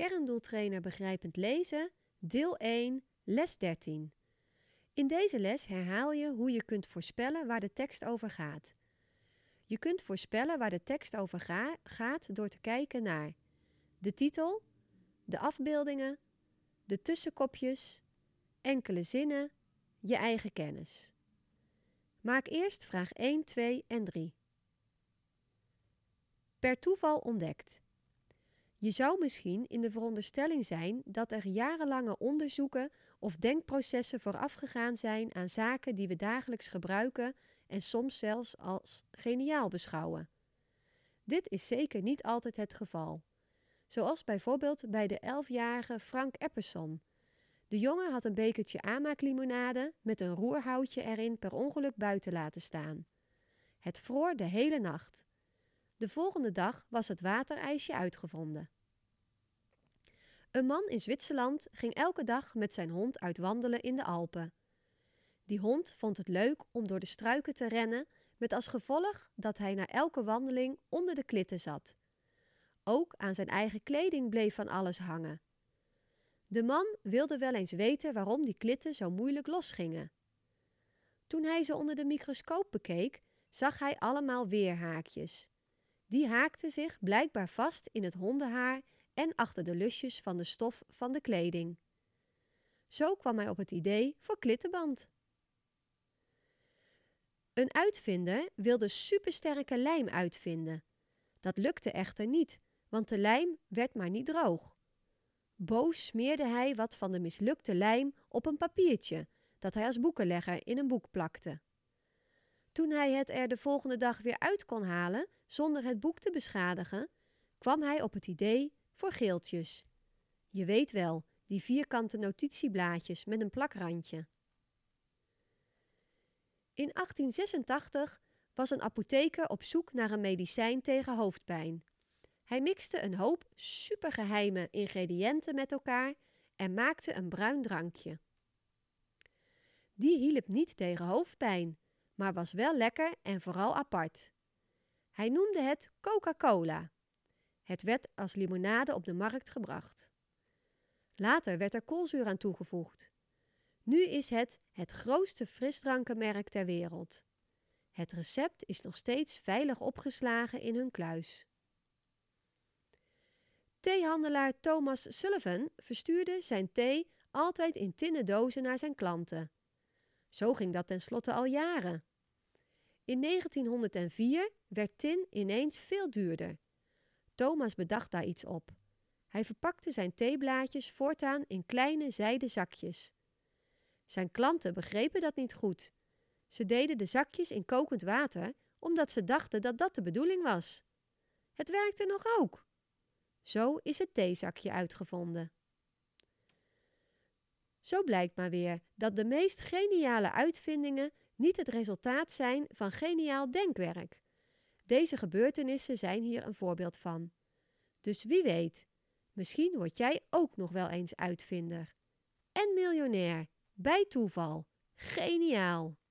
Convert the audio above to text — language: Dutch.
kerndoeltrainer begrijpend lezen, deel 1, les 13. In deze les herhaal je hoe je kunt voorspellen waar de tekst over gaat. Je kunt voorspellen waar de tekst over gaat door te kijken naar de titel, de afbeeldingen, de tussenkopjes, enkele zinnen, je eigen kennis. Maak eerst vraag 1, 2 en 3. Per toeval ontdekt. Je zou misschien in de veronderstelling zijn dat er jarenlange onderzoeken of denkprocessen voorafgegaan zijn aan zaken die we dagelijks gebruiken en soms zelfs als geniaal beschouwen. Dit is zeker niet altijd het geval. Zoals bijvoorbeeld bij de 11-jarige Frank Epperson. De jongen had een bekertje aanmaaklimonade met een roerhoutje erin per ongeluk buiten laten staan. Het vroor de hele nacht. De volgende dag was het waterijsje uitgevonden. Een man in Zwitserland ging elke dag met zijn hond uitwandelen in de Alpen. Die hond vond het leuk om door de struiken te rennen, met als gevolg dat hij na elke wandeling onder de klitten zat. Ook aan zijn eigen kleding bleef van alles hangen. De man wilde wel eens weten waarom die klitten zo moeilijk losgingen. Toen hij ze onder de microscoop bekeek, zag hij allemaal weerhaakjes. Die haakten zich blijkbaar vast in het hondenhaar en achter de lusjes van de stof van de kleding. Zo kwam hij op het idee voor klittenband. Een uitvinder wilde supersterke lijm uitvinden. Dat lukte echter niet, want de lijm werd maar niet droog. Boos smeerde hij wat van de mislukte lijm op een papiertje, dat hij als boekenlegger in een boek plakte. Toen hij het er de volgende dag weer uit kon halen, zonder het boek te beschadigen, kwam hij op het idee voor geeltjes. Je weet wel, die vierkante notitieblaadjes met een plakrandje. In 1886 was een apotheker op zoek naar een medicijn tegen hoofdpijn. Hij mixte een hoop supergeheime ingrediënten met elkaar en maakte een bruin drankje. Die hielp niet tegen hoofdpijn, maar was wel lekker en vooral apart. Hij noemde het Coca-Cola. Het werd als limonade op de markt gebracht. Later werd er koolzuur aan toegevoegd. Nu is het grootste frisdrankenmerk ter wereld. Het recept is nog steeds veilig opgeslagen in hun kluis. Theehandelaar Thomas Sullivan verstuurde zijn thee altijd in tinnen dozen naar zijn klanten. Zo ging dat tenslotte al jaren. In 1904 werd tin ineens veel duurder. Thomas bedacht daar iets op. Hij verpakte zijn theeblaadjes voortaan in kleine zijden zakjes. Zijn klanten begrepen dat niet goed. Ze deden de zakjes in kokend water, omdat ze dachten dat dat de bedoeling was. Het werkte nog ook. Zo is het theezakje uitgevonden. Zo blijkt maar weer dat de meest geniale uitvindingen niet het resultaat zijn van geniaal denkwerk. Deze gebeurtenissen zijn hier een voorbeeld van. Dus wie weet, misschien word jij ook nog wel eens uitvinder. En miljonair, bij toeval. Geniaal!